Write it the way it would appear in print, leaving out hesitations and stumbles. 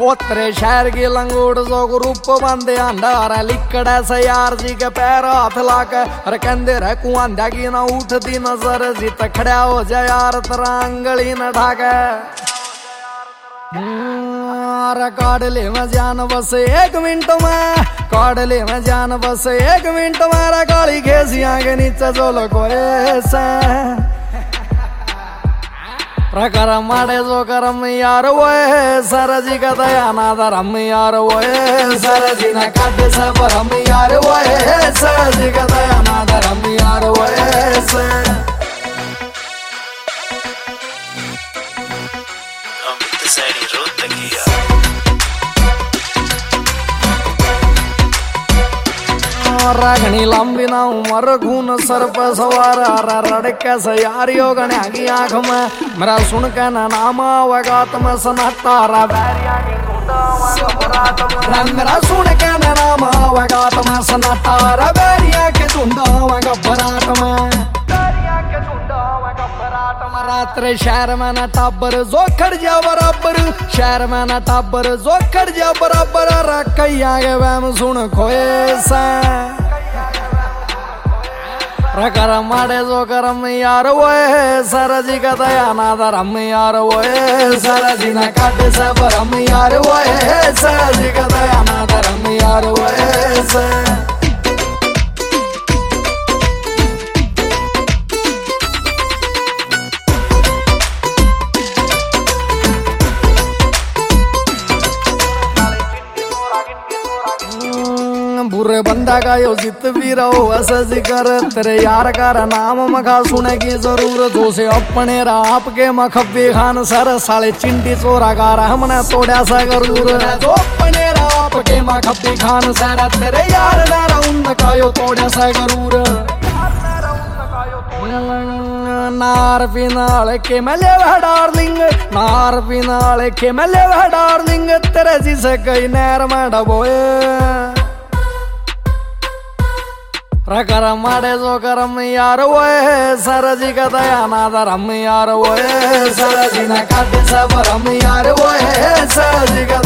ओतरे शहर की लंगूट जो रूप बंदे अंडारा लिकड़ा से यार जी के पैर हाथ लाके अरे कहते रह कुआंधा की ना उठती नजर जीत खड़ा हो जाए यार तेरा अंगली न ढाके काट ले मैं जान बस 1 मिनट में काट ले मैं जान बस 1 मिनट में काली घेसिया के नीचे जो कोई से करम माड़े जो करम यार वो सर जी का दया ना धरम यार वो सर जी ने काटे सब हम यार वो सर जी का दया ना धरम यार वो रागनी लंबी ना उमर खून सर पर सवार रड़के से यारियो गणे की आंख में मेरा सुन के ना नाम आवगात में सनाटा मेरा सुन के ना नाम आवगात में सनाटा बैरिया के झुंडा घबराहट में रात्रे शहर में ना टाबर जो खड़ जा बराबर शहर में ना टाबर जो खड़ जा बराबर रखैया के वैम सुन खोए सा करम माड़े जो करम यार वो सर जी का दया ना धरम यार वो सर जी ने काटे सब हम यार वो सर जी का दया ना धरम यार वो बुरे बंदा का यो जित भी रहो ऐसा जिक्र तेरे यार का नाम मखा सुने की जरूरत हो से अपने आपके मखबे खान सर साले चिंटी चोरा का हमने तोड़ा सा गरूर जो अपने आपके मखबे खान सर तेरे यार नारा उनका यो तोड़ा सा गरूर नार पिनाल के मले डार्लिंग नार पिनाल के मले डार्लिंग तेरे जिसे कई नैर में डबोए करम माड़े जो करम यार वो सर जी का दया ना धरम यार वो सर जी ने काटे सब हम यार वो सर जी का